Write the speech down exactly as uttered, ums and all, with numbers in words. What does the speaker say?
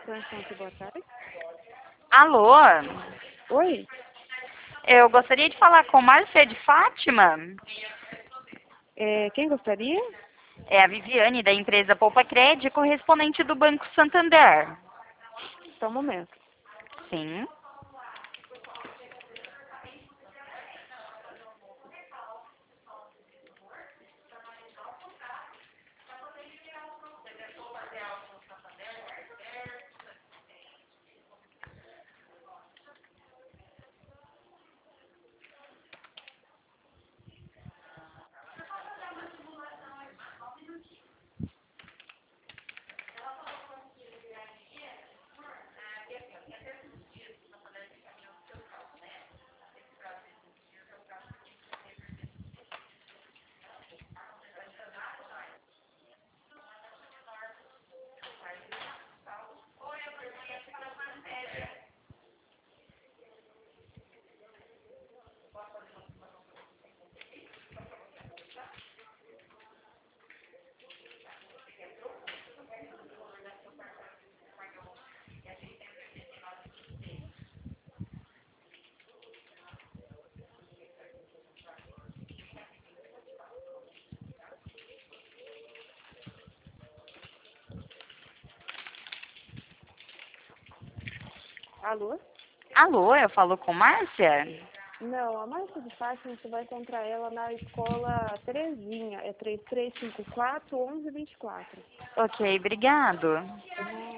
Atenção aqui, boa tarde. Alô? Oi? Eu gostaria de falar com Márcia de Fátima. É, quem gostaria? É a Viviane, da empresa Poupa Crédito, correspondente do Banco Santander. Só um momento. Sim. Alô? Alô, eu falo com Márcia? Não, a Márcia de Fátima, você vai encontrar ela na escola Terezinha. É três três cinco quatro, onze vinte e quatro. Ok, obrigado. Não.